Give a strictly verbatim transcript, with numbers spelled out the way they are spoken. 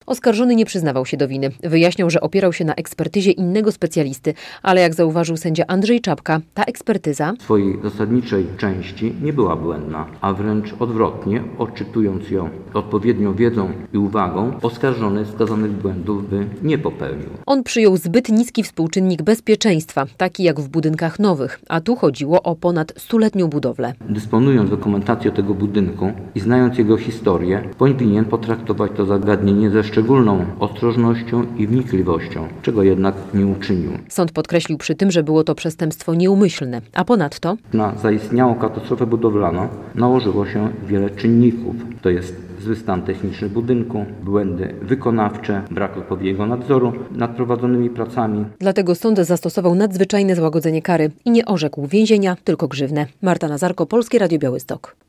Oskarżony nie przyznawał się do winy. Wyjaśniał, że opierał się na ekspertyzie innego specjalisty, ale jak zauważył sędzia Andrzej Czapka, ta ekspertyza w swojej zasadniczej części nie była błędna, a wręcz odwrotnie, odczytując ją odpowiednią wiedzą i uwagą, oskarżony wskazanych błędów by nie popełnił. On przyjął zbyt niski współczynnik bezpieczeństwa, taki jak w budynkach nowych, a tu chodziło o ponad stuletnią budowlę. Dysponując dokumentacją tego budynku i znając jego historię, powinien potraktować to zagadnienie ze szczególną ostrożnością i wnikliwością, czego jednak nie uczynił. Sąd podkreślił przy tym, że było to przestępstwo nieumyślne, a ponadto na zaistniałą katastrofę budowlaną nałożyło się wiele czynników, to jest zły stan techniczny budynku, błędy wykonawcze, brak odpowiedniego nadzoru nad prowadzonymi pracami. Dlatego sąd zastosował nadzwyczajne złagodzenie kary i nie orzekł więzienia, tylko grzywnę. Marta Nazarko, Polskie Radio Białystok.